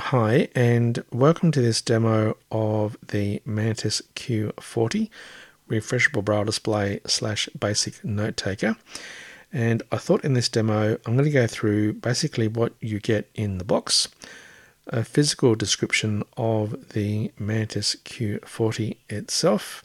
Hi, and welcome to this demo of the Mantis Q40 refreshable braille display / basic note taker. And I thought in this demo I'm going to go through basically what you get in the box, a physical description of the Mantis Q40 itself,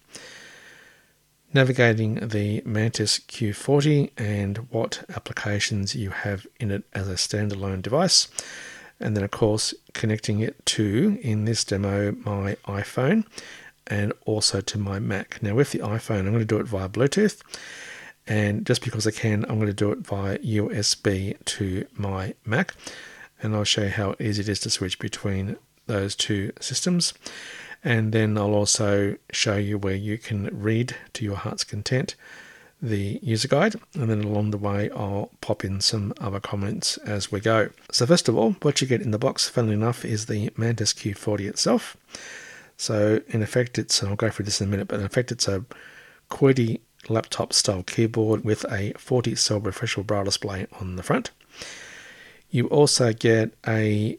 navigating the Mantis Q40 and what applications you have in it as a standalone device, and then of course connecting it to, in this demo, my iPhone and also to my Mac. Now with the iPhone I'm going to do it via Bluetooth, and just because I can I'm going to do it via USB to my Mac, and I'll show you how easy it is to switch between those two systems. And then I'll also show you where you can read to your heart's content the user guide, and then along the way I'll pop in some other comments as we go. So first of all, what you get in the box, funnily enough, is the Mantis Q40 itself. So in effect it's, and I'll go through this in a minute, but in effect it's a QWERTY laptop style keyboard with a 40 cell refreshable braille display on the front. You also get a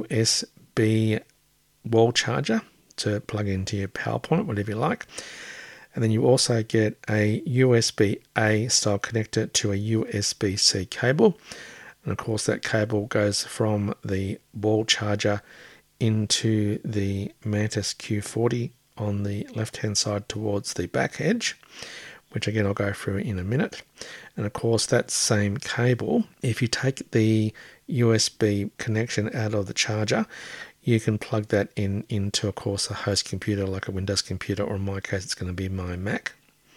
USB wall charger to plug into your PowerPoint, whatever you like. And then you also get a USB-A style connector to a USB-C cable. And of course that cable goes from the wall charger into the Mantis Q40 on the left hand side towards the back edge, which again I'll go through in a minute. And of course that same cable, if you take the USB connection out of the charger, you can plug that into, of course, a host computer like a Windows computer, or in my case it's going to be my Mac.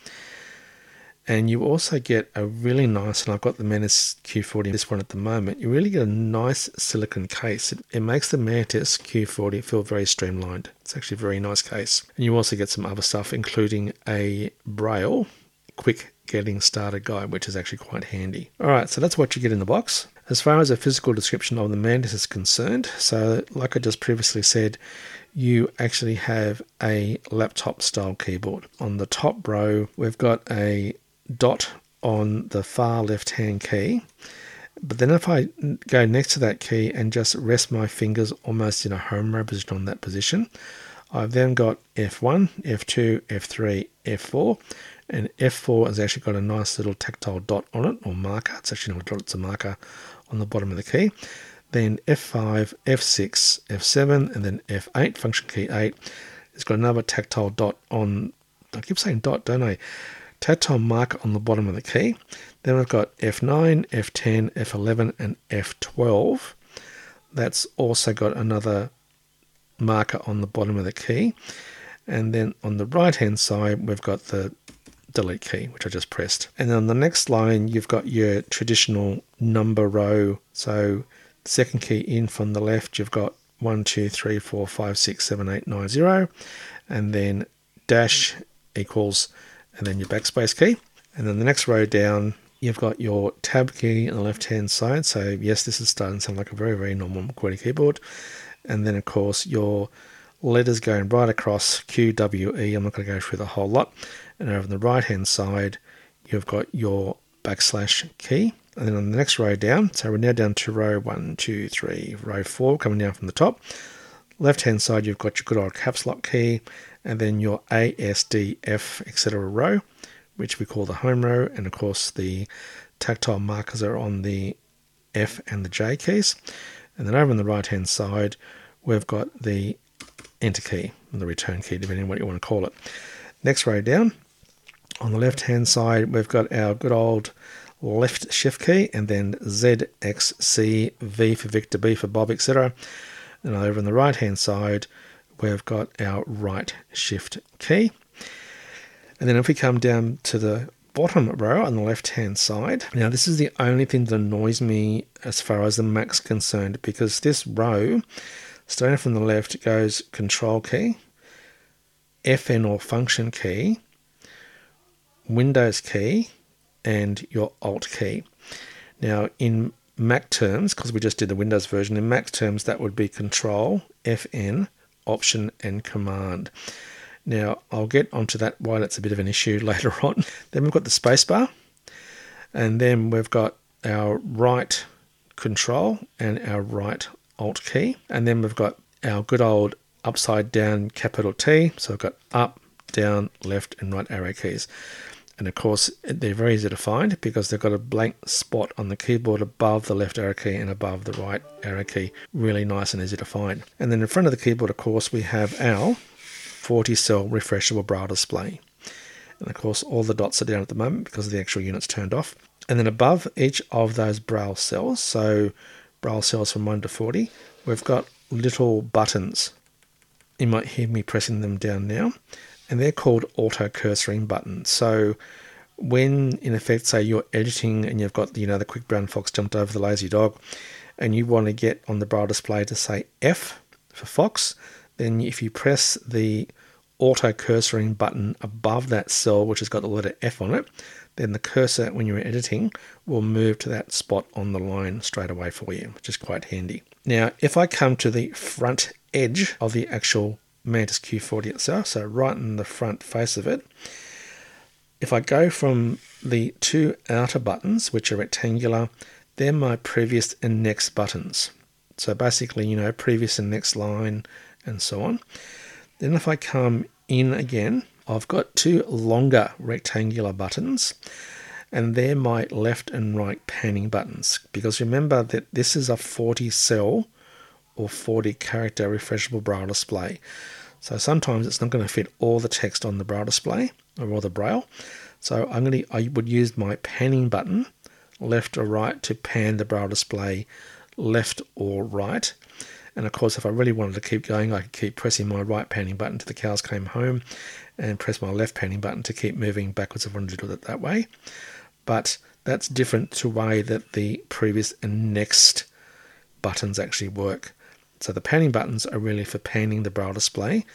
And you also get a really nice, and I've got the Mantis Q40, this one at the moment, you really get a nice silicone case. It makes the Mantis Q40 feel very streamlined. It's actually a very nice case. And you also get some other stuff, including a Braille quick getting started guide, which is actually quite handy. Alright, so that's what you get in the box. As far as a physical description of the Mantis is concerned, so like I just previously said, you actually have a laptop style keyboard. On the top row we've got a dot on the far left hand key, but then if I go next to that key and just rest my fingers almost in a home row position on that position, I've then got F1, F2, F3, F4, and F4 has actually got a nice little tactile dot on it, or marker. It's actually not a dot, it's a marker on the bottom of the key. Then F5, F6, F7, and then F8, function key 8. It's got another tactile dot on, I keep saying dot, don't I? Tactile marker on the bottom of the key. Then we've got F9, F10, F11, and F12. That's also got another marker on the bottom of the key. And then on the right hand side we've got the delete key, which I just pressed. And then on the next line you've got your traditional number row. So the second key in from the left, you've got 1 2 3 4 5 6 7 8 9 0, and then dash equals, and then your backspace key. And then the next row down you've got your tab key on the left hand side. So yes, this is starting to sound like a very normal QWERTY keyboard. And then of course your letters going right across, Q, W, E. I'm not going to go through the whole lot. And over on the right hand side you've got your backslash key. And then on the next row down, so we're now down to row 1 2 3, row 4, coming down from the top. Left hand side you've got your good old caps lock key, and then your A, S, D, F, etc. row, which we call the home row. And of course the tactile markers are on the F and the J keys. And then over on the right hand side we've got the enter key, and the return key, depending on what you want to call it. Next row down, on the left hand side we've got our good old left shift key, and then Z, X, C, V for Victor, B for Bob, etc. And over on the right hand side we've got our right shift key. And then if we come down to the bottom row on the left hand side, now this is the only thing that annoys me as far as the Mac's concerned, because this row starting from the left goes control key, FN or function key, Windows key, and your alt key. Now in Mac terms, because we just did the Windows version, in Mac terms that would be control, FN, option, and command. Now I'll get onto that, why that's a bit of an issue later on. Then we've got the spacebar, and then we've got our right control and our right Alt key. And then we've got our good old upside down capital T. So we've got up, down, left, and right arrow keys. And of course, they're very easy to find because they've got a blank spot on the keyboard above the left arrow key and above the right arrow key. Really nice and easy to find. And then in front of the keyboard, of course, we have our 40-cell refreshable braille display. And of course, all the dots are down at the moment because the actual unit's turned off. And then above each of those braille cells, so braille cells from 1 to 40, we've got little buttons. You might hear me pressing them down now. And they're called auto cursoring buttons. So when, in effect, say you're editing and you've got, the quick brown fox jumped over the lazy dog, and you want to get on the braille display to say F for fox, then if you press the auto cursoring button above that cell, which has got the letter F on it, then the cursor, when you're editing, will move to that spot on the line straight away for you, which is quite handy. Now, if I come to the front edge of the actual Mantis Q40 itself, so right in the front face of it, if I go from the two outer buttons, which are rectangular, they're my previous and next buttons. So basically, previous and next line and so on. Then if I come in again, I've got two longer rectangular buttons, and they're my left and right panning buttons. Because remember that this is a 40-cell or 40-character refreshable braille display. So sometimes it's not going to fit all the text on the braille display or all the braille. So I would use my panning button, left or right, to pan the braille display left or right. And of course, if I really wanted to keep going, I could keep pressing my right panning button till the cows came home and press my left panning button to keep moving backwards if I wanted to do it that way. But that's different to the way that the previous and next buttons actually work. So the panning buttons are really for panning the braille display.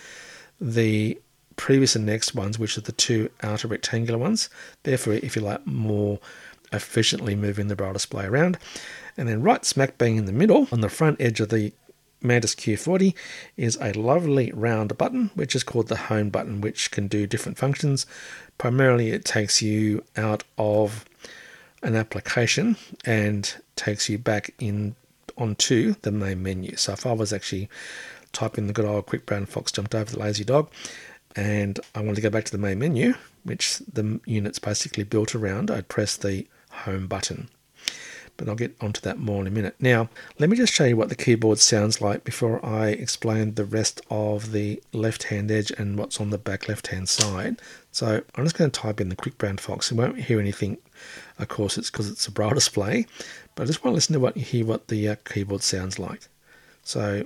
The previous and next ones, which are the two outer rectangular ones, they're for, if you like, more efficiently moving the braille display around. And then right smack bang in the middle, on the front edge of the Mantis Q40, is a lovely round button, which is called the home button, which can do different functions. Primarily, it takes you out of an application and takes you back in onto the main menu. So if I was actually typing the good old quick brown fox jumped over the lazy dog and I wanted to go back to the main menu, which the unit's basically built around, I'd press the home button. But I'll get onto that more in a minute. Now, let me just show you what the keyboard sounds like before I explain the rest of the left-hand edge and what's on the back left-hand side. So I'm just going to type in the quick brown fox. You won't hear anything, of course, it's because it's a braille display, but I just want to listen to hear what the keyboard sounds like. So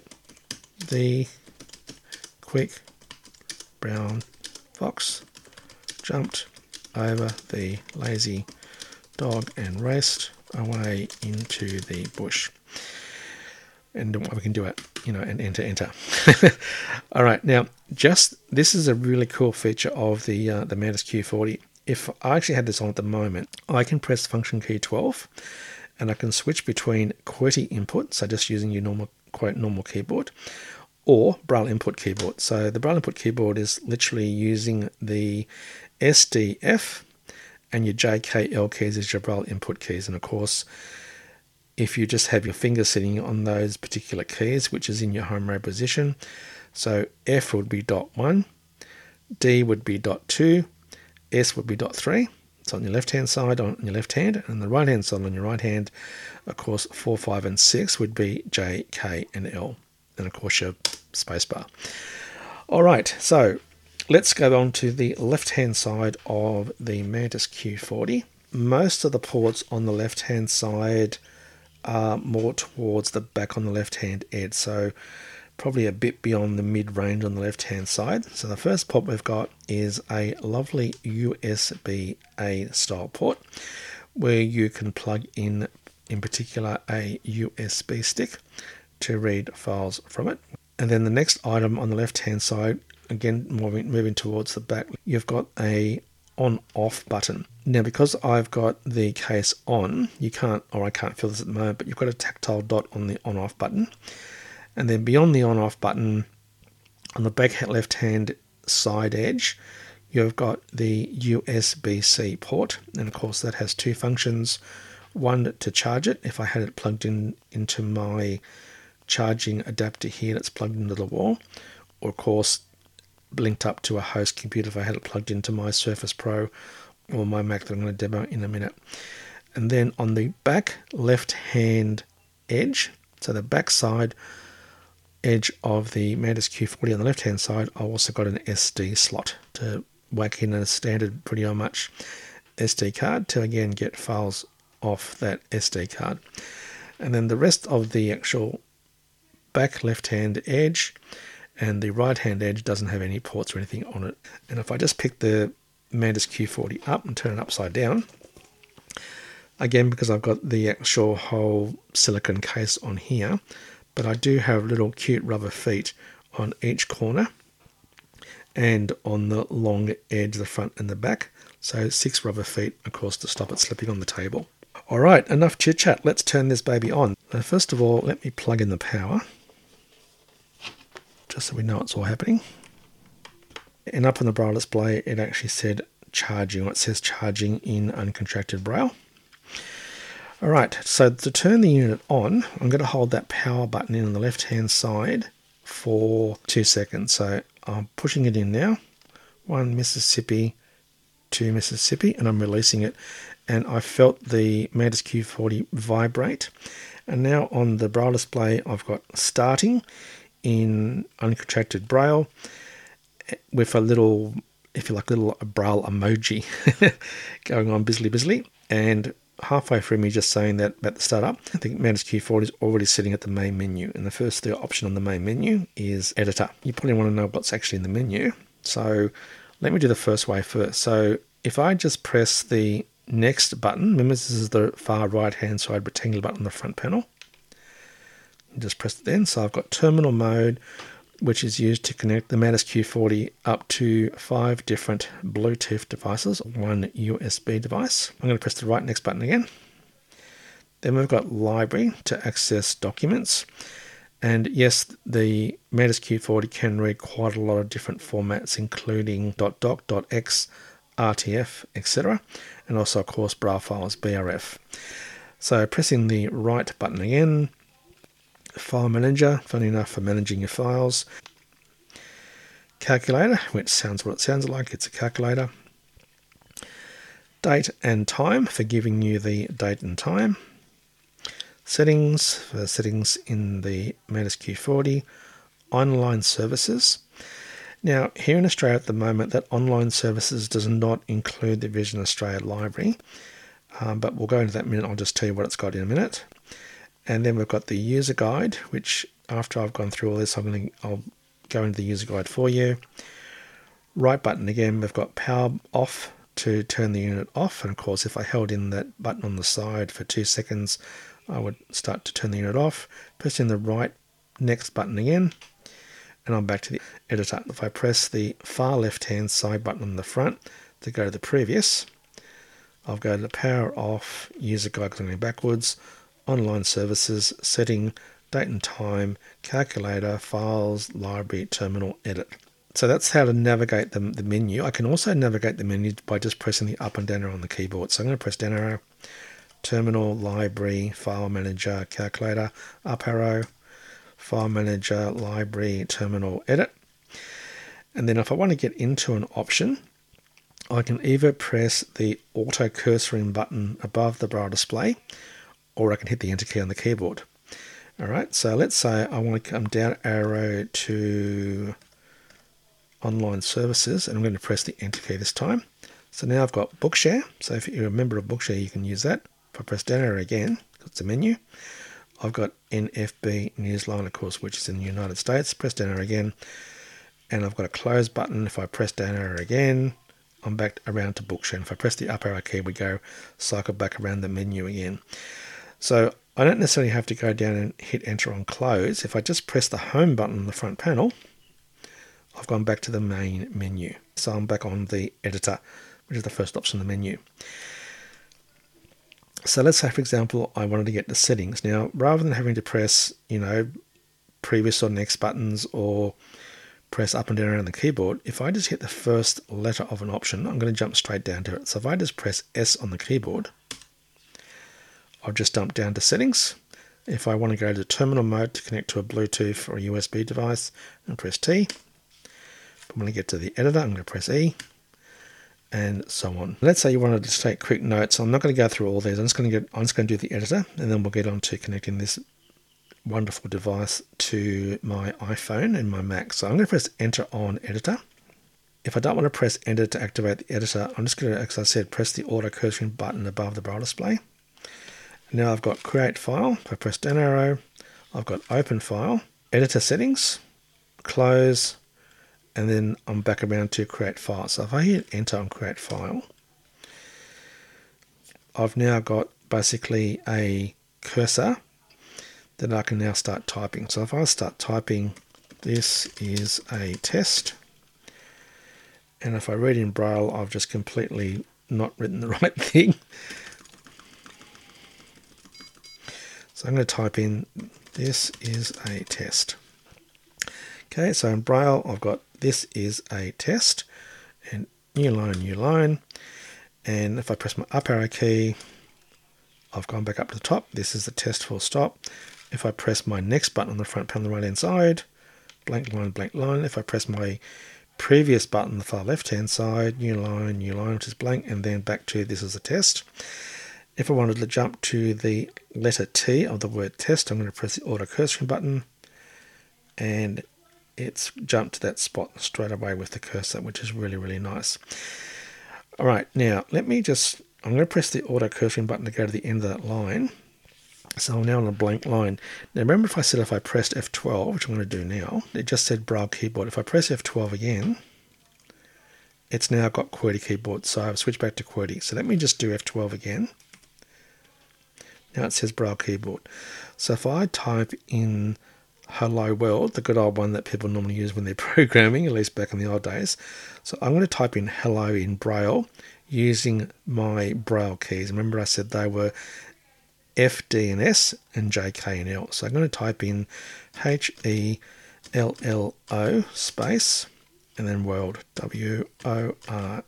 the quick brown fox jumped over the lazy dog and raced away into the bush. And we can do it, and enter. All right, now this is a really cool feature of the Mantis Q40. If I actually had this on at the moment, I can press function key 12, and I can switch between QWERTY input, so just using your normal keyboard, or braille input keyboard. So the braille input keyboard is literally using the SDF and your JKL keys as your braille input keys. And of course, if you just have your finger sitting on those particular keys, which is in your home row position, so F would be .1, D would be .2, S would be .3. It's on your left-hand side on your left hand, and the right-hand side on your right hand, of course, 4, 5, and 6 would be J, K, and L. And of course, your spacebar. All right, so let's go on to the left-hand side of the Mantis Q40. Most of the ports on the left-hand side are more towards the back on the left-hand edge, so probably a bit beyond the mid-range on the left-hand side. So the first port we've got is a lovely USB-A style port where you can plug in particular, a USB stick to read files from it. And then the next item on the left-hand side, again moving towards the back, you've got a on-off button. Now, because I've got the case on, I can't feel this at the moment, but you've got a tactile dot on the on-off button. And then beyond the on-off button, on the back left-hand side edge, you've got the USB-C port. And of course, that has two functions. One, to charge it, if I had it plugged into my charging adapter here that's plugged into the wall, or of course linked up to a host computer if I had it plugged into my Surface Pro or my Mac that I'm going to demo in a minute. And then on the back left hand edge, so the back side edge of the Mantis Q40 on the left hand side, I've also got an SD slot to whack in a standard pretty much SD card to again get files off that SD card. And then the rest of the actual back left hand edge and the right hand edge doesn't have any ports or anything on it. And if I just pick the Mantis Q40 up and turn it upside down, again, because I've got the actual whole silicone case on here, but I do have little cute rubber feet on each corner and on the long edge, the front and the back. So 6 rubber feet, of course, to stop it slipping on the table. All right, enough chit chat. Let's turn this baby on. Now, first of all, let me plug in the power, just so we know it's all happening. And up on the Braille display, it actually said charging, or it says charging in uncontracted Braille. All right, so to turn the unit on, I'm going to hold that power button in on the left-hand side for 2 seconds. So I'm pushing it in now. 1 Mississippi, 2 Mississippi, and I'm releasing it. And I felt the Mantis Q40 vibrate. And now on the Braille display, I've got starting in uncontracted Braille with a little, if you like, little Braille emoji going on busily. And halfway through me just saying that about the startup, I think Mantis Q40 is already sitting at the main menu. And the first option on the main menu is editor. You probably want to know what's actually in the menu. So let me do the first way first. So if I just press the next button, remember this is the far right hand side rectangular button on the front panel. Just press it then. So I've got terminal mode, which is used to connect the Mantis Q40 up to 5 different Bluetooth devices, 1 USB device. I'm going to press the right next button again. Then we've got library to access documents. And yes, the Mantis Q40 can read quite a lot of different formats, including .doc, .x, RTF, etc. And also, of course, Braille files, BRF. So pressing the right button again, File Manager, funny enough for managing your files. Calculator, which sounds what it sounds like, it's a calculator. Date and time, for giving you the date and time. Settings, for settings in the Mantis Q40. Online services. Now, here in Australia at the moment, that online services does not include the Vision Australia library, but we'll go into that in a minute. I'll just tell you what it's got in a minute. And then we've got the user guide, which after I've gone through all this, I'll go into the user guide for you. Right button again, we've got power off to turn the unit off. And of course, if I held in that button on the side for 2 seconds, I would start to turn the unit off. Pressing the right next button again, and I'm back to the editor. If I press the far left-hand side button on the front to go to the previous, I'll go to the power off, user guide because I'm going backwards, online services, setting, date and time, calculator, files, library, terminal, edit. So that's how to navigate the menu. I can also navigate the menu by just pressing the up and down arrow on the keyboard. So I'm going to press down arrow, terminal, library, file manager, calculator, up arrow, file manager, library, terminal, edit. And then if I want to get into an option, I can either press the auto cursoring button above the Braille display, or I can hit the enter key on the keyboard. All right, so let's say I want to come down arrow to online services, and I'm going to press the enter key this time. So now I've got Bookshare. So if you're a member of Bookshare, you can use that. If I press down arrow again, it's a menu. I've got NFB Newsline, of course, which is in the United States. Press down arrow again, and I've got a close button. If I press down arrow again, I'm back around to Bookshare. And if I press the up arrow key, we go cycle back around the menu again. So I don't necessarily have to go down and hit enter on close. If I just press the home button on the front panel, I've gone back to the main menu. So I'm back on the editor, which is the first option in the menu. So let's say, for example, I wanted to get the settings. Now, rather than having to press, previous or next buttons or press up and down around the keyboard, if I just hit the first letter of an option, I'm going to jump straight down to it. So if I just press S on the keyboard, I'll just jump down to settings, If I want to go to terminal mode to connect to a Bluetooth or a USB device, and press T. But when I get to the editor, I'm going to press E, and so on. Let's say you wanted to take quick notes. I'm not going to go through all these. I'm just going to do the editor, and then we'll get on to connecting this wonderful device to my iPhone and my Mac. So I'm going to press Enter on Editor. If I don't want to press Enter to activate the editor, I'm just going to, as I said, press the auto cursing button above the braille display. Now I've got Create File. If I press down arrow, I've got Open File, Editor Settings, Close, and then I'm back around to Create File. So if I hit Enter on Create File, I've now got basically a cursor that I can now start typing. So if I start typing, this is a test, and if I read in Braille, I've just completely not written the right thing. So I'm going to type in, this is a test. Okay, so in Braille, I've got this is a test, and new line, and if I press my up arrow key, I've gone back up to the top. This is the test, full stop. If I press my next button on the front panel on the right hand side, blank line. If I press my previous button on the far left hand side, new line, which is blank, and then back to this is a test. If I wanted to jump to the letter T of the word test, I'm going to press the auto cursor button, and it's jumped to that spot straight away with the cursor, which is really, really nice. All right, now I'm going to press the auto cursor button to go to the end of that line. So I'm now on a blank line. Now remember, if I pressed F12, which I'm going to do now, it just said Braille keyboard. If I press F12 again, it's now got QWERTY keyboard. So I've switched back to QWERTY. So let me just do F12 again. Now it says Braille keyboard. So if I type in Hello World, the good old one that people normally use when they're programming, at least back in the old days. So I'm going to type in hello in Braille using my Braille keys. Remember, I said they were F, D, and S, and J, K, and L. So I'm going to type in HELLO space, and then world, WORLD.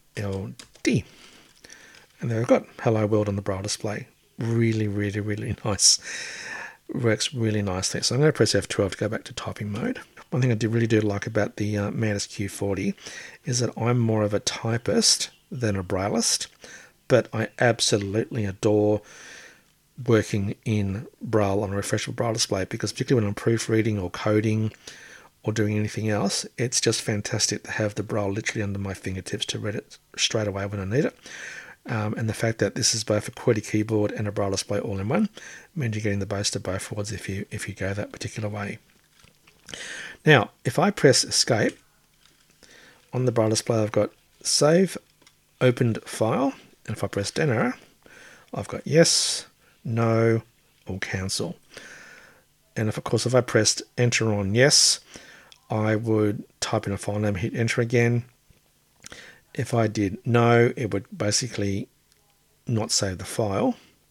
And there I've got Hello World on the Braille display. Really, really, really nice. Works really nicely. So I'm going to press F12 to go back to typing mode. One thing I really do like about the Mantis Q40 is that I'm more of a typist than a brailleist, but I absolutely adore working in Braille on a refreshable Braille display, because particularly when I'm proofreading or coding or doing anything else, it's just fantastic to have the Braille literally under my fingertips to read it straight away when I need it. And the fact that this is both a QWERTY keyboard and a Braille display all in one means you're getting the best of both worlds if you go that particular way. Now, if I press Escape on the Braille display, I've got Save Opened File, and if I press down arrow, I've got Yes, No, or Cancel. And of course, if I pressed Enter on Yes, I would type in a file name, hit Enter again. If I did No, it would basically not save the file.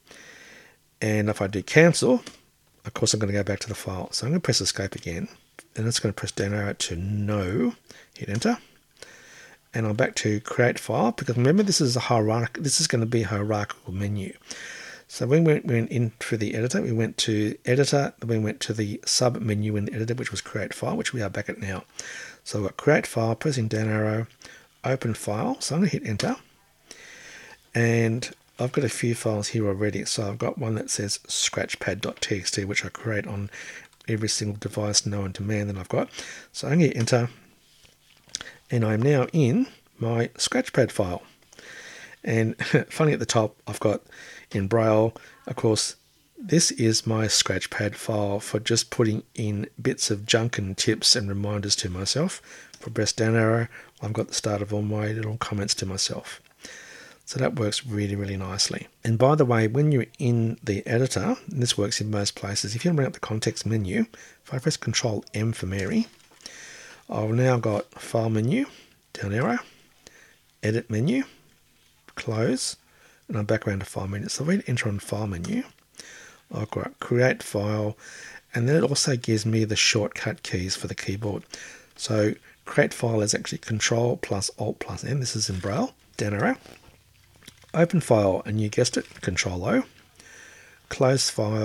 And if I do Cancel, of course, I'm going to go back to the file. So I'm going to press Escape again, and it's going to press down arrow to No, hit Enter. And I'm back to Create File, because remember, this is going to be a hierarchical menu. So when we went in through the editor, we went to Editor, then we went to the sub menu in the editor, which was Create File, which we are back at now. So I've got Create File, pressing down arrow, Open File. So I'm going to hit Enter. And I've got a few files here already. So I've got one that says scratchpad.txt, which I create on every single device known to man that I've got. So I'm going to hit Enter. And I'm now in my Scratchpad file. And funny, at the top, I've got in Braille, of course, this is my Scratchpad file for just putting in bits of junk and tips and reminders to myself. For press down arrow, I've got the start of all my little comments to myself. So that works really, really nicely. And by the way, when you're in the editor, and this works in most places, if you bring up the context menu, if I press Control M for Mary, I've now got File menu, down arrow, Edit menu, Close, and I'm back around to File menu. So if I enter on File menu, I've got Create File, and then it also gives me the shortcut keys for the keyboard. So Create File is actually Control plus Alt plus N. This is in Braille. Down arrow, Open File, and you guessed it, Control O. Close File,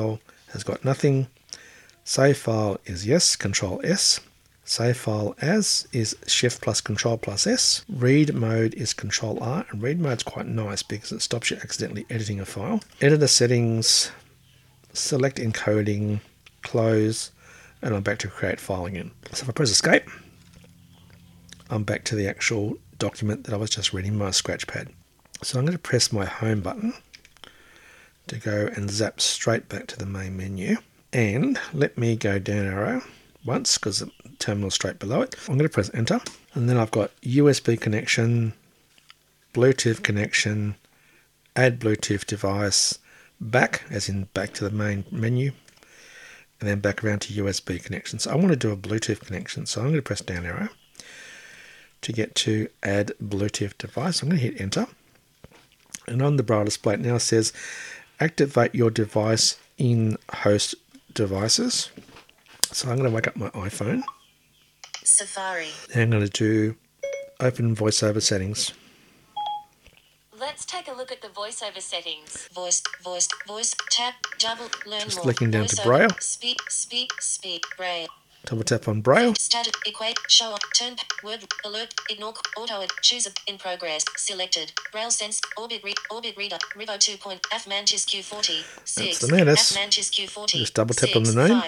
has got nothing. Save file is yes, Control S. Save file as is Shift plus Control plus S. Read mode is Control R, and read mode's quite nice because it stops you accidentally editing a file. Editor settings, select encoding, close, and I'm back to create file again. So if I press escape, I'm back to the actual document that I was just reading, my Scratchpad. So I'm going to press my home button to go and zap straight back to the main menu. And let me go down arrow once because the terminal's straight below it. I'm going to press enter, and then I've got USB connection, Bluetooth connection, add Bluetooth device, back, as in back to the main menu, and then back around to USB connection. So I want to do a Bluetooth connection, so I'm going to press down arrow to get to add Bluetooth device. I'm going to hit enter, and on the braille display it now says activate your device in host devices. So I'm going to wake up my iPhone. Safari. And I'm going to do open voiceover settings. Let's take a look at the voiceover settings. Voice, tap, double, learn Just more. clicking down to Voiceover, braille. speak, braille. Double tap on braille. Status, equate, show up, turn, word, alert, ignore, auto, choose, in progress, selected, braille sense, orbit reader, Rivo 2. F Mantis Q40, 6, That's the Mantis. F Mantis Q40, Just double tap on the name.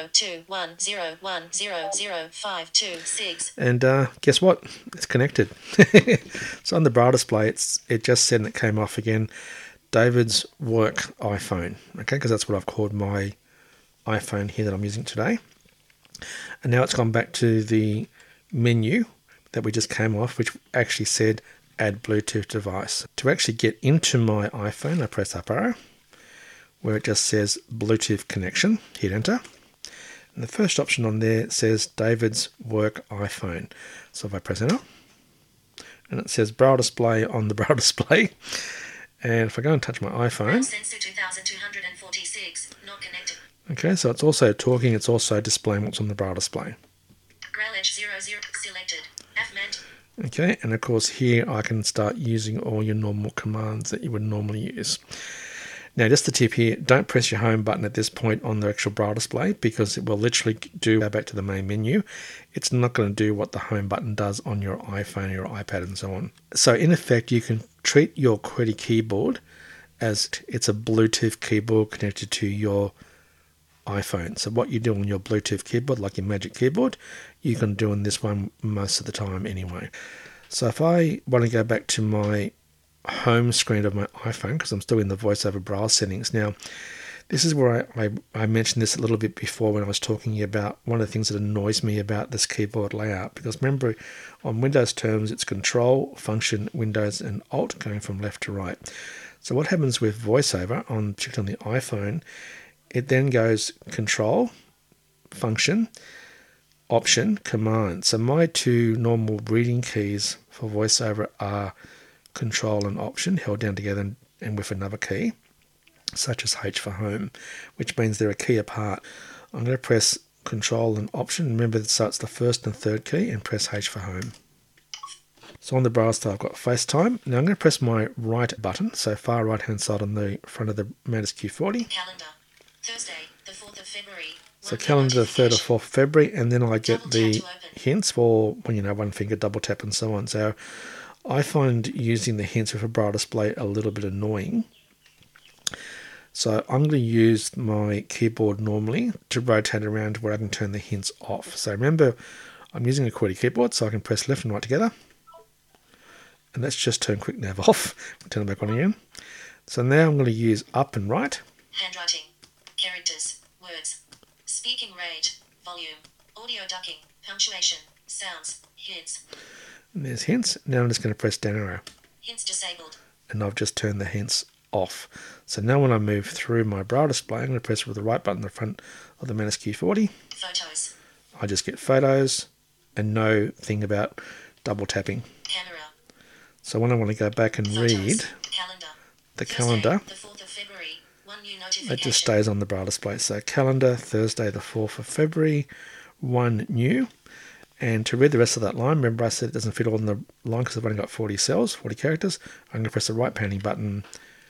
50210100526. And guess what? It's connected. So on the braille display, it just said, and it came off again, David's work iPhone. Okay, because that's what I've called my iPhone here that I'm using today. And now it's gone back to the menu that we just came off, which actually said add Bluetooth device. To actually get into my iPhone, I press up arrow, where it just says Bluetooth connection, hit enter. And the first option on there says David's work iPhone. So if I press enter, and it says braille display on the braille display. And if I go and touch my iPhone, Sensor 2246, not connected. okay, so it's also talking, it's also displaying what's on the braille display. Braille Edge 00, selected, F Mant. Okay, and of course here I can start using all your normal commands that you would normally use. Now just a tip here, don't press your home button at this point on the actual braille display because it will literally go back to the main menu. It's not going to do what the home button does on your iPhone or your iPad and so on. So in effect you can treat your QWERTY keyboard as it's a Bluetooth keyboard connected to your iPhone. So what you do on your Bluetooth keyboard, like your Magic Keyboard, you can do on this one most of the time anyway. So if I want to go back to my home screen of my iPhone, because I'm still in the voiceover braille settings now, this is where I mentioned this a little bit before when I was talking about one of the things that annoys me about this keyboard layout, because remember on Windows terms it's Control, Function, Windows and Alt going from left to right. So what happens with voiceover, particularly on the iPhone, it then goes Control, Function, Option, Command. So my two normal reading keys for voiceover are Control and Option held down together and with another key, such as H for home, which means they're a key apart. I'm going to press Control and Option. Remember, so it's the first and third key, and press H for home. So on the braille style, I've got FaceTime. Now I'm going to press my right button, so far right hand side on the front of the Mantis Q40. Calendar, Thursday, the 4th of February. So calendar, the 3rd or 4th of February, and then I get the hints for when, one finger double tap and so on. So I find using the hints with a braille display a little bit annoying. So I'm going to use my keyboard normally to rotate around where I can turn the hints off. So remember, I'm using a QWERTY keyboard, so I can press left and right together. And let's just turn quick nav off. Turn it back on again. So now I'm going to use up and right. Handwriting, characters, words, speaking rate, volume, audio ducking, punctuation, sounds, hints. And there's hints. Now I'm just going to press down arrow. Hints disabled. And I've just turned the hints off. So now when I move through my braille display, I'm going to press with the right button in the front of the Mantis Q40. Photos. I just get photos and no thing about double tapping. Camera. So when I want to go back and Photos. read Calendar. the Thursday, calendar, the 4th of February. One new notification. it just stays on the braille display. So calendar, Thursday the 4th of February, one new. And to read the rest of that line, remember I said it doesn't fit all in the line because I've only got 40 cells, 40 characters. I'm going to press the right panning button,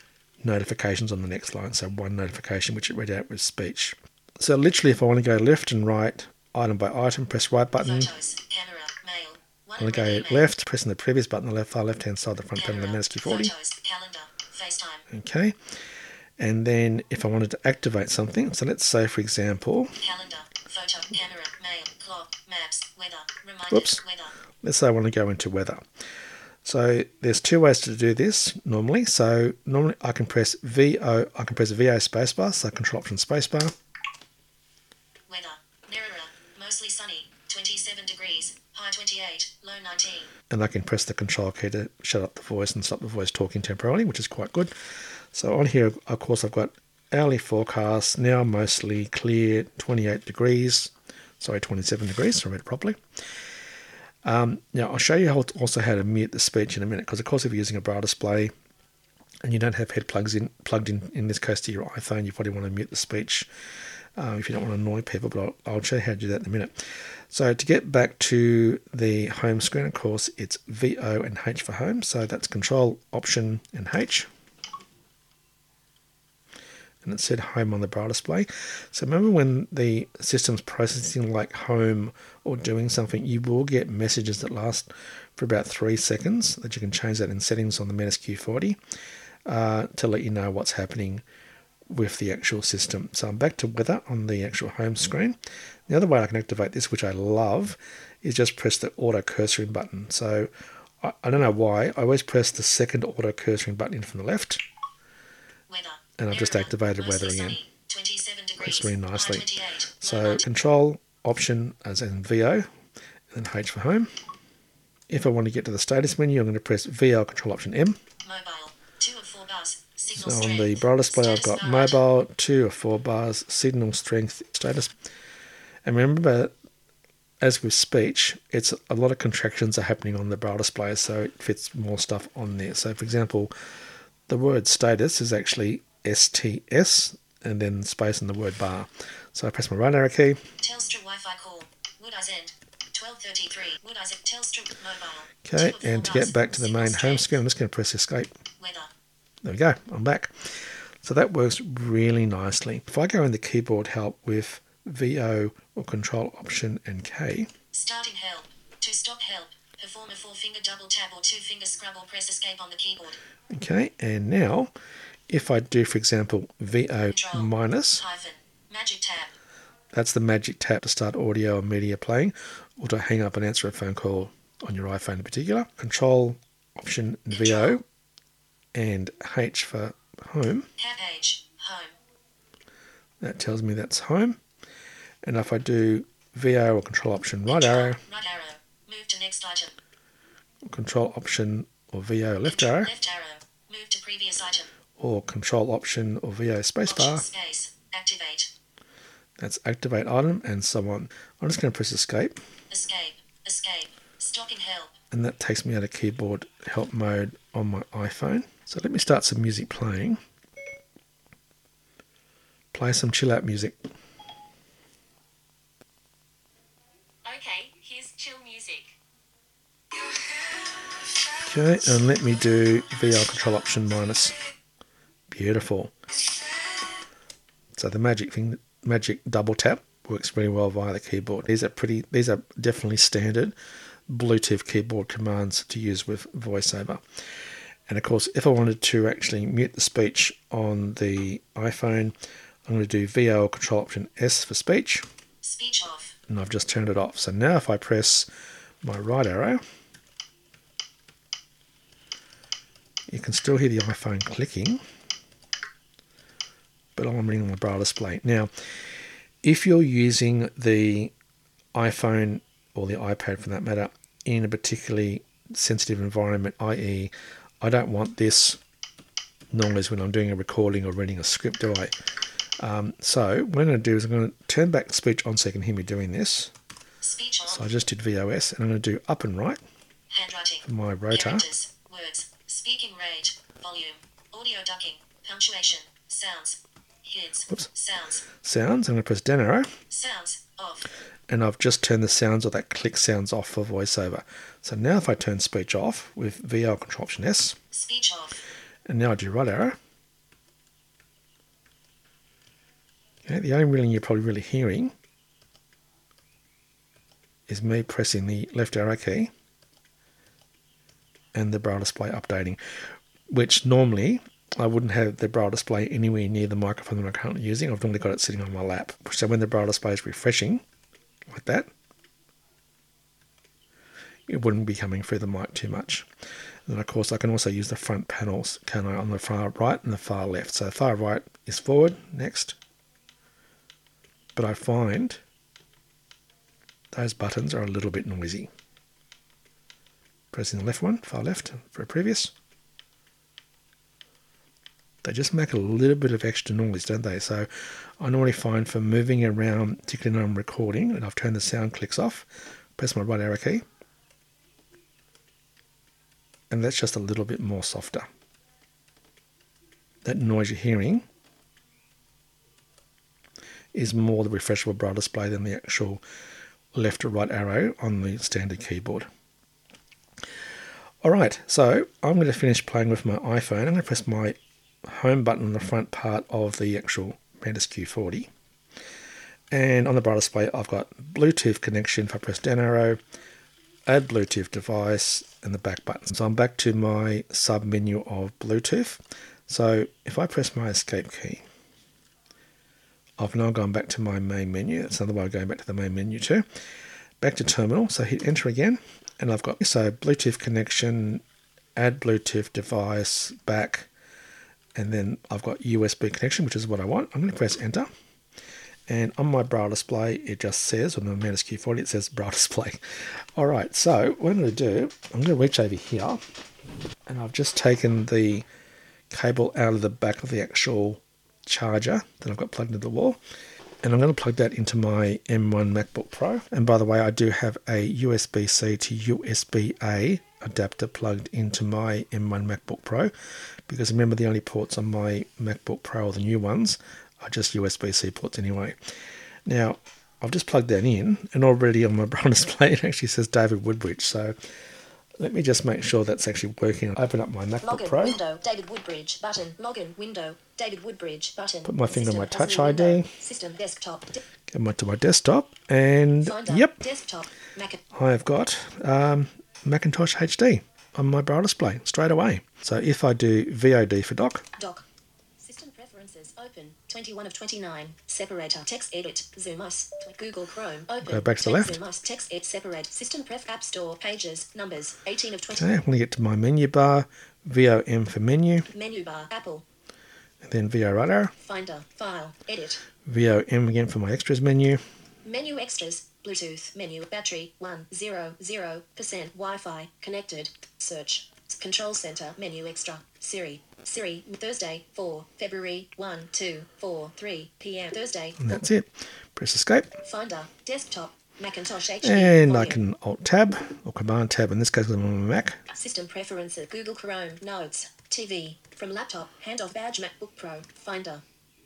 notifications on the next line. So one notification which it read out was speech. So literally if I want to go left and right, item by item, press right button. Photos, camera, mail. I want to go left, pressing the previous button on the far left-hand side of the front panel of the Manus Q40. Photos, calendar, FaceTime. Okay. And then if I wanted to activate something, so let's say, for example, Calendar, photo, camera, mail, clock, maps, weather, reminders, whoops. weather. Let's say I want to go into weather. So there's two ways to do this normally. So normally I can press VO spacebar, so Control Option spacebar. Weather, Narrara, mostly sunny, 27 degrees, high 28, low 19. And I can press the Control key to shut up the voice and stop the voice talking temporarily, which is quite good. So on here, of course, I've got hourly forecast, now mostly clear, 28 degrees. Sorry, 27 degrees, so I read it properly. Now, I'll show you also how to mute the speech in a minute, because of course if you're using a braille display and you don't have head plugged in this case to your iPhone, you probably want to mute the speech if you don't want to annoy people, but I'll show you how to do that in a minute. So to get back to the home screen, of course, it's VO and H for home, so that's Control, Option and H. And it said home on the braille display. So remember when the system's processing like home or doing something, you will get messages that last for about 3 seconds that you can change that in settings on the Manus Q40 to let you know what's happening with the actual system. So I'm back to weather on the actual home screen. The other way I can activate this, which I love, is just press the auto cursoring button. So I don't know why, I always press the second auto cursoring button in from the left. Weather. And I've just activated weather again. 27 degrees, Works really nicely. high 28, So low Control, Option as in VO, and then H for home. If I want to get to the status menu, I'm going to press VO, Control Option M. mobile, 2 of 4 bars, signal So on strength. the braille display, I've Status got bar item. mobile, 2 of 4 bars, signal strength, status. And remember, as with speech, it's a lot of contractions are happening on the braille display, so it fits more stuff on there. So for example, the word status is actually STS and then space and the word bar. So I press my right arrow key. Telstra Wi-Fi call, Wood Eyes End, 1233, Wood Eyes Telstra mobile. Okay, 2 of 4 and to bars, get back to the signal main home strength. screen, I'm just going to press escape. Weather. There we go, I'm back. So that works really nicely. If I go in the keyboard help with VO or Control Option and K, Starting help. To stop help, perform a 4-finger double tap or 2-finger scrub or press escape on the keyboard. okay, and now if I do, for example, VO Control. minus, Hyphen. Magic tab. that's the magic tap to start audio or media playing, or to hang up and answer a phone call on your iPhone in particular. Control, Option, VO, and H for home. Cap H. Home. That tells me that's home. And if I do VO or Control Option right arrow, Right arrow. Move to next item. Control Option or VO left arrow, Left arrow. Move to previous item. or Control Option or VO Option spacebar, space. Activate. that's activate item and so on. I'm just going to press escape, Escape. Escape. Stopping help. and that takes me out of keyboard help mode on my iPhone. So let me start some music playing. Play some chill out music. Okay, here's chill music. Okay, and let me do VO Control Option minus. Beautiful. So the magic double tap works really well via the keyboard. These are definitely standard Bluetooth keyboard commands to use with VoiceOver. And of course, if I wanted to actually mute the speech on the iPhone, I'm going to do VO Control Option S for speech, Speech off. and I've just turned it off. So now if I press my right arrow, you can still hear the iPhone clicking, but I'm reading on the braille display. Now, if you're using the iPhone or the iPad for that matter in a particularly sensitive environment, i.e. I don't want this normally is when I'm doing a recording or reading a script, do I? So what I'm going to do is I'm going to turn back speech on so you can hear me doing this. Speech on. So I just did VOS, and I'm going to do up and right Handwriting. for my rotor. Characters. Words. Speaking rate. Volume. Audio ducking. Punctuation. Sounds. Hits. Whoops. Sounds. Sounds, I'm going to press down arrow, Sounds. Off. and I've just turned the sounds or that click sounds off for VoiceOver. So now if I turn speech off with VO Control Option S, Speech off. and now I do right arrow, Okay, the only ringing you're probably really hearing is me pressing the left arrow key and the braille display updating, which normally I wouldn't have the braille display anywhere near the microphone that I'm currently using. I've normally got it sitting on my lap. So when the braille display is refreshing, like that, it wouldn't be coming through the mic too much. And then of course I can also use the front panels, can I, on the far right and the far left. So far right is forward, next. But I find those buttons are a little bit noisy. Pressing the left one, far left, for a previous. They just make a little bit of extra noise, don't they? So I normally find for moving around, particularly when I'm recording, and I've turned the sound clicks off, press my right arrow key, and that's just a little bit more softer. That noise you're hearing is more the refreshable braille display than the actual left or right arrow on the standard keyboard. Alright, so I'm going to finish playing with my iPhone. I'm going to press my home button on the front part of the actual Mantis Q40. And on the braille display I've got Bluetooth connection. If I press down arrow, add Bluetooth device, and the back button. So I'm back to my sub menu of Bluetooth. So if I press my escape key, I've now gone back to my main menu. That's another way of going back to the main menu too. Back to terminal, so hit enter again, and I've got Bluetooth connection, add Bluetooth device, back, and then I've got USB connection, which is what I want. I'm going to press enter, and on my braille display it just says, on the Mantis Q40 it says braille display. Alright, so what I'm going to do, I'm going to reach over here, and I've just taken the cable out of the back of the actual charger that I've got plugged into the wall, and I'm going to plug that into my M1 MacBook Pro. And by the way, I do have a USB-C to USB-A adapter plugged into my M1 MacBook Pro, because remember, the only ports on my MacBook Pro, or the new ones, are just USB-C ports anyway. Now I've just plugged that in, and already on my braille display it actually says David Woodbridge. So let me just make sure that's actually working. I'll open up my MacBook Login Pro. window, David Woodbridge button. Login window, David Woodbridge button. Put my finger on my Touch window. ID. System desktop. Get to my desktop, and Finder, yep, desktop. Mac. I've got Macintosh HD on my braille display straight away. So if I do VOD for dock, System preferences open. 21 of 29. Separator. Text edit. Zoom us. Google Chrome. Open. Go back to the left. Zoom us. Text edit. Separate. System pref. App Store. Pages. Numbers. 18 of 20. okay, I'm going to get to my menu bar, VOM for menu, Menu bar. Apple. and then VO right arrow, Finder. File. Edit. VOM again for my extras menu, Menu extras. Bluetooth. Menu. Battery. 100%. Wi-Fi. Connected. Search. Control center. Menu extra. Siri. Thursday. 4 February 1 2 4 3 p.m. Thursday. and that's it. Press escape, Finder. Desktop. Macintosh HD. and I volume. can Alt Tab or Command Tab, and this goes on my Mac. System preferences. Google Chrome. Notes. TV. From laptop. Handoff badge. MacBook Pro. Finder.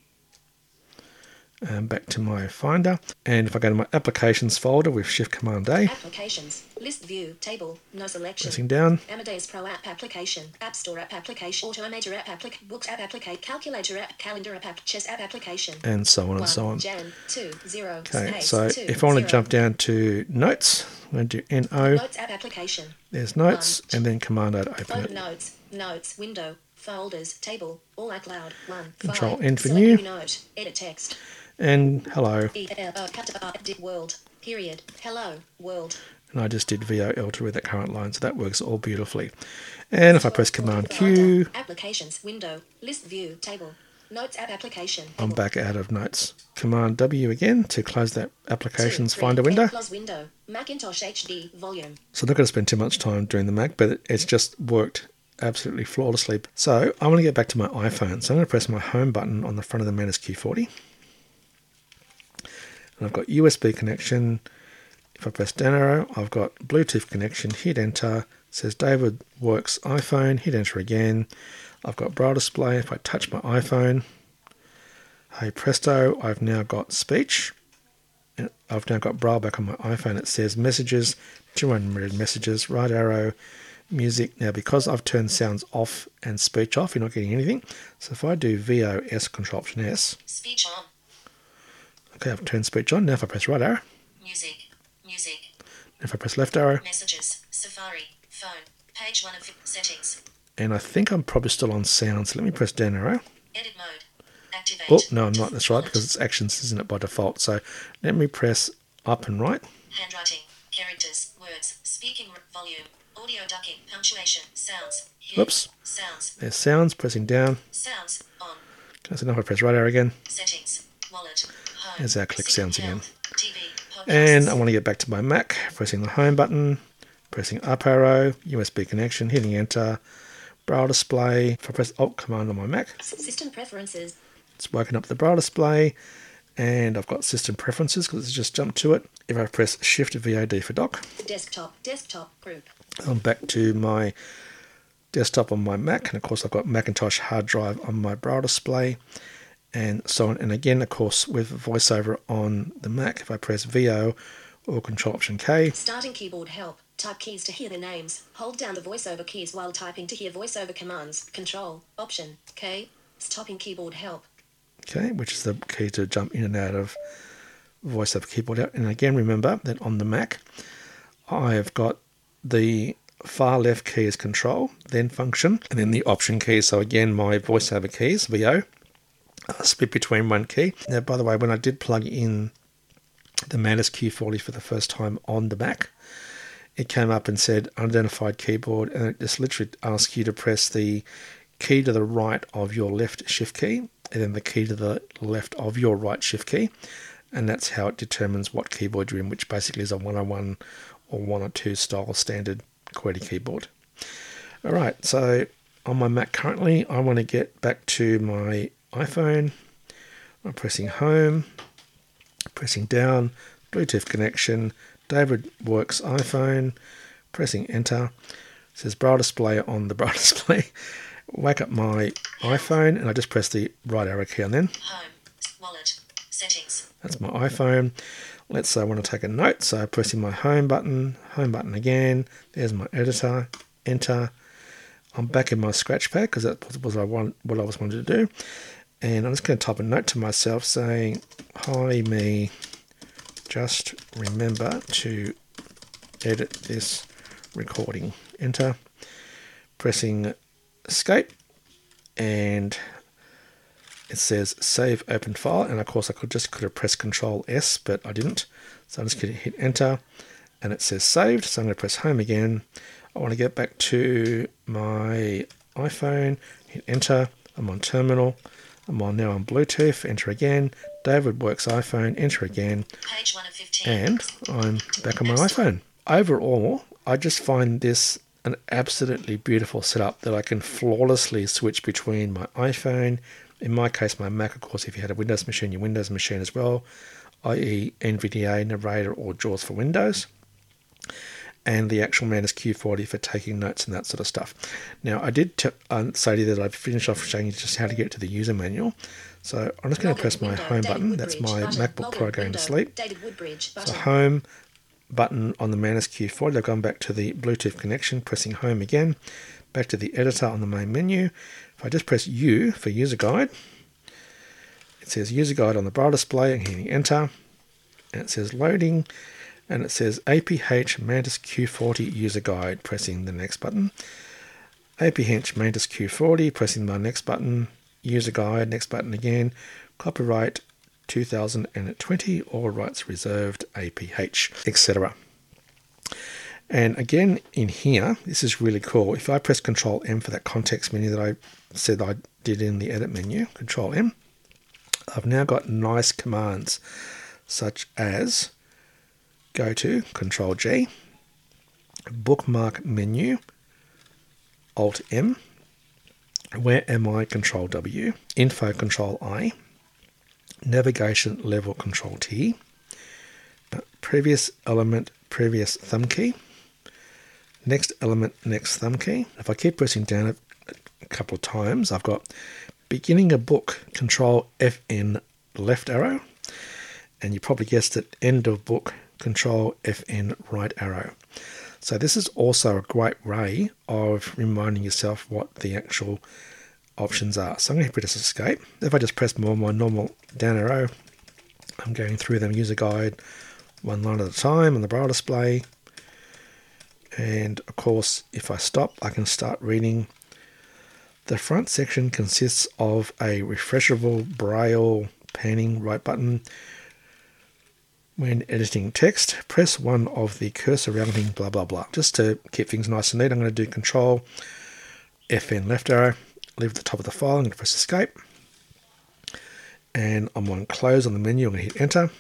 Back to my Finder, and if I go to my Applications folder with Shift Command A, Applications. List view. Table. No selection. pressing down, Amadeus Pro app application. App Store app application. Automator app application. Books app application. Calculator app. Calendar app. Chess app application. and so on and so on. Jan 2 0 Okay, space so 2, if I want to 0. jump down to Notes, I'm going to do NO, Notes app application. there's Notes, and then Command A to open Phone it. notes, window, folders, table, all iCloud, 1, Control 5. N for Select new. note, edit text, And hello, did world, period, hello, world. and I just did VOL to read that current line, so that works all beautifully. And if I press Command Q, Applications, window, list view, table, notes app application. I'm back out of Notes. Command W again to close that Applications 2, 3, Finder window. Close window, Macintosh HD, volume. So I'm not going to spend too much time doing the Mac, but it's just worked absolutely flawlessly. So I want to get back to my iPhone. So I'm going to press my home button on the front of the Mantis Q40. And I've got USB connection. If I press down arrow, I've got Bluetooth connection. Hit enter. It says David Works iPhone. Hit enter again. I've got braille display. If I touch my iPhone, hey presto, I've now got speech. And I've now got braille back on my iPhone. It says messages, 200 messages, right arrow, music. Now because I've turned sounds off and speech off, you're not getting anything. So if I do VOS Control Option S, Speech on. Okay, I've turned speech on. Now if I press right arrow, Music. Music. if I press left arrow, Messages. Safari. Phone. Page 1 of settings. and I think I'm probably still on sound, so let me press down arrow. Edit mode. Activate. Oh, no, I'm not. That's right, Wallet. because it's actions, isn't it, by default? So let me press up and right. Handwriting. Characters. Words. Speaking. Volume. Audio ducking. Punctuation. Sounds. Hue. Whoops. Sounds. There's sounds, pressing down. Sounds. On. Okay, so now if I press right arrow again, Settings. Wallet. Home. there's our click sounds again. Health, TV. Podcasts. And I want to get back to my Mac, pressing the home button, pressing up arrow, USB connection, hitting enter, braille display. If I press Alt Command on my Mac, System preferences. it's woken up the braille display, and I've got system preferences because it's just jumped to it. If I press Shift VAD for dock, Desktop. Desktop group. I'm back to my desktop on my Mac, and of course I've got Macintosh hard drive on my braille display, and so on. And again, of course, with VoiceOver on the Mac, if I press VO or Control Option K, Starting keyboard help. Type keys to hear their names. Hold down the voiceover keys while typing to hear voiceover commands. Control. Option. K. Stopping keyboard help. okay, which is the key to jump in and out of VoiceOver keyboard. And again, remember that on the Mac, I have got the far left key is Control, then Function, and then the Option key. So again, my VoiceOver keys, VO, are split between one key. Now, by the way, when I did plug in the Mantis Q40 for the first time on the Mac, it came up and said unidentified keyboard, and it just literally asks you to press the key to the right of your left shift key, and then the key to the left of your right shift key, and that's how it determines what keyboard you're in, which basically is a 101 or 102 style standard QWERTY keyboard. All right, so on my Mac currently, I want to get back to my iPhone. I'm pressing home, pressing down, Bluetooth connection, David Works iPhone, pressing enter. It says braille display on the braille display. Wake up my iPhone, and I just press the right arrow key on then. Home. Wallet. Settings. That's my iPhone. Let's say I want to take a note, so pressing my home button again. There's my editor, enter. I'm back in my scratch pad because that was what I was wanting to do. And I'm just going to type a note to myself saying, hi me, just remember to edit this recording. Enter. Pressing escape, and it says save open file, and of course I could have pressed Control S, but I didn't, so I'm just going to hit enter, and it says saved. So I'm going to press home again. I want to get back to my iPhone, hit enter. I'm on terminal. Now on Bluetooth, enter again. David Works iPhone, enter again, Page 1 of 15. and I'm back on my iPhone. Overall, I just find this an absolutely beautiful setup that I can flawlessly switch between my iPhone, in my case my Mac, of course if you had a Windows machine, your Windows machine as well, i.e. NVDA, Narrator or JAWS for Windows, and the actual Mantis Q40 for taking notes and that sort of stuff. Now I did say to you that I'd finish off showing you just how to get to the user manual. So I'm just going to press my home button. That's my MacBook Pro going to sleep. So home button on the Mantis Q40. I've gone back to the Bluetooth connection, pressing home again, back to the editor on the main menu. If I just press U for user guide, it says user guide on the braille display, and hitting enter, and it says loading, and it says APH Mantis Q40 user guide, pressing the next button. APH Mantis Q40, pressing my next button, user guide, next button again, copyright 2020, all rights reserved, APH, etc. And again in here, this is really cool. If I press Control M for that context menu that I said I did in the edit menu, Control M, I've now got nice commands such as go to, Control G, bookmark menu, Alt M, where am I, Control W, info, Control I, navigation level, Control T, previous element, previous thumb key, next element, next thumb key. If I keep pressing down a couple of times, I've got beginning a book, Control FN left arrow, and you probably guessed it, end of book, Control FN right arrow. So this is also a great way of reminding yourself what the actual options are. So I'm going to press escape. If I just press more my normal down arrow, I'm going through the user guide one line at a time on the braille display. And of course, if I stop, I can start reading. The front section consists of a refreshable braille panning right button. When editing text, press one of the cursor rounding blah blah blah. Just to keep things nice and neat, I'm going to do Control FN left arrow, leave at the top of the file. I'm going to press Escape. And I'm on Close on the menu. I'm going to hit Enter.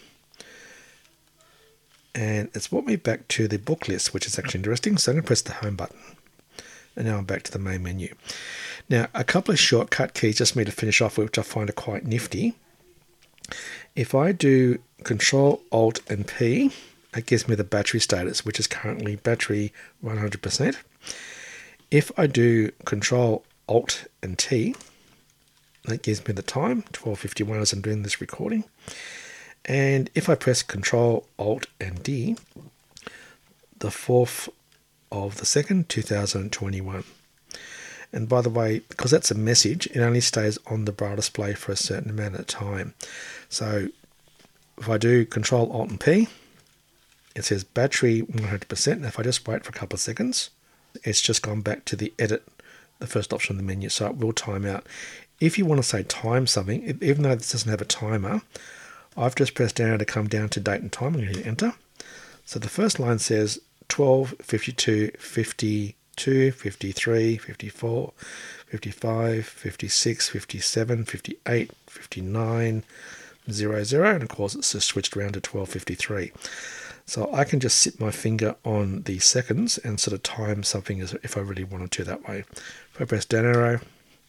And it's brought me back to the book list, which is actually interesting. So I'm going to press the Home button. And now I'm back to the main menu. Now, a couple of shortcut keys just for me to finish off with, which I find are quite nifty. If I do Control, Alt, and P, it gives me the battery status, which is currently battery 100%. If I do Control, Alt, and T, that gives me the time, 12:51 as I'm doing this recording. And if I press Control, Alt, and D, the 4th of the 2nd, 2021. And by the way, because that's a message, it only stays on the braille display for a certain amount of time. So if I do Control, Alt, and P, it says battery 100%. And if I just wait for a couple of seconds, it's just gone back to the edit, the first option on the menu. So it will time out. If you want to say time something, even though this doesn't have a timer, I've just pressed down to come down to date and time. I'm going to hit Enter. So the first line says 12, 52, 52, 53, 54, 55, 56, 57, 58, 59, 00. And of course, it's just switched around to 12:53. So I can just sit my finger on the seconds and sort of time something as if I really wanted to that way. If I press down arrow,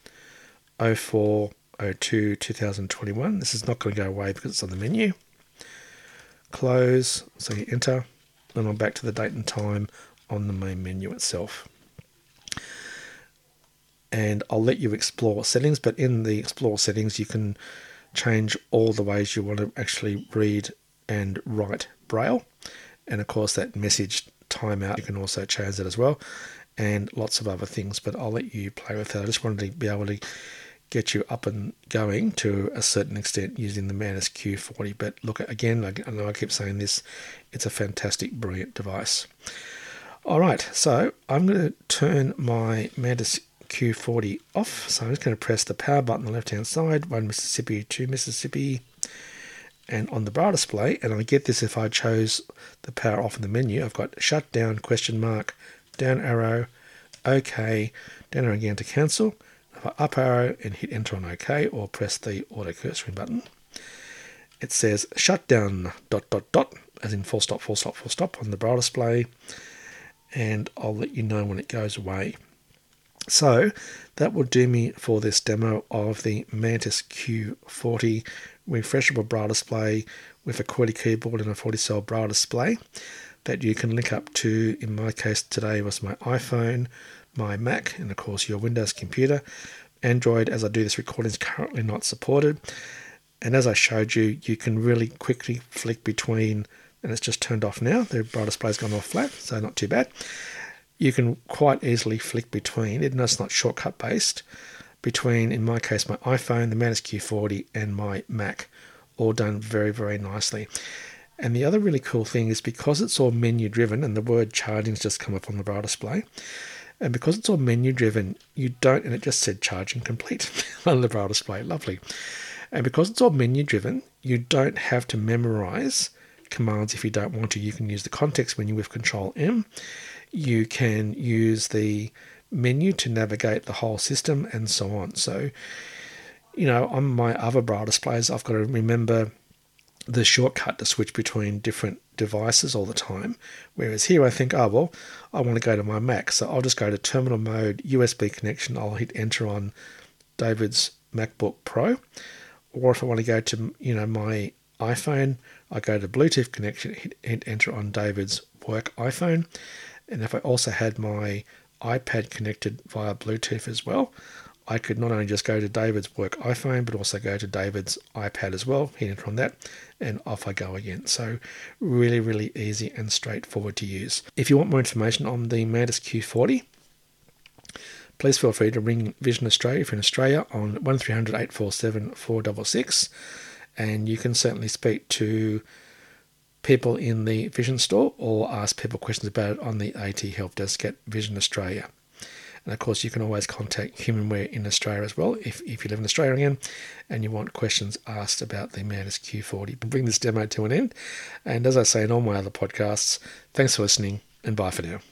04/02 2021. This is not going to go away because it's on the menu. Close, so you enter, and I'm back to the date and time on the main menu itself. And I'll let you explore settings, but in the explore settings you can change all the ways you want to actually read and write braille. And of course that message timeout, you can also change that as well, and lots of other things, but I'll let you play with that. I just wanted to be able to get you up and going to a certain extent using the Mantis Q40. But look, again, I know I keep saying this, it's a fantastic, brilliant device. All right, so I'm going to turn my Mantis Q40 off. So I'm just going to press the power button on the left-hand side, 1 Mississippi, 2 Mississippi, and on the braille display, and I get this if I chose the power off in the menu, I've got shut down, question mark, down arrow, OK, down arrow again to cancel. If I up arrow and hit enter on OK, or press the auto cursoring button, it says shut down ... as in full stop on the braille display, and I'll let you know when it goes away. So that will do me for this demo of the Mantis Q40 refreshable braille display with a QWERTY keyboard and a 40-cell braille display that you can link up to. In my case today was my iPhone, my Mac, and of course your Windows computer. Android, as I do this recording, is currently not supported. And as I showed you, you can really quickly flick between, and it's just turned off now. The braille display's gone off flat, so not too bad. You can quite easily flick between, even though it's not shortcut based, between, in my case, my iPhone, the Mantis Q40, and my Mac, all done very, very nicely. And the other really cool thing is because it's all menu driven, and the word charging's just come up on the braille display, and because it's all menu driven, you don't, and it just said charging complete on the braille display, lovely. And because it's all menu driven, you don't have to memorize commands if you don't want to. You can use the context menu with Control M. You can use the menu to navigate the whole system and so on. So, you know, on my other braille displays, I've got to remember the shortcut to switch between different devices all the time. Whereas here I think, oh, well, I want to go to my Mac. So I'll just go to terminal mode, USB connection. I'll hit enter on David's MacBook Pro. Or if I want to go to, you know, my iPhone, I go to Bluetooth connection, hit enter on David's work iPhone. And if I also had my iPad connected via Bluetooth as well, I could not only just go to David's work iPhone, but also go to David's iPad as well, hit enter on that, and off I go again. So really, really easy and straightforward to use. If you want more information on the Mantis Q40, please feel free to ring Vision Australia if you're in Australia on 1300 847 466. and you can certainly speak to people in the Vision store or ask people questions about it on the AT Help Desk at Vision Australia. And of course, you can always contact Humanware in Australia as well if you live in Australia again and you want questions asked about the Mantis Q40. We'll bring this demo to an end. And as I say in all my other podcasts, thanks for listening and bye for now.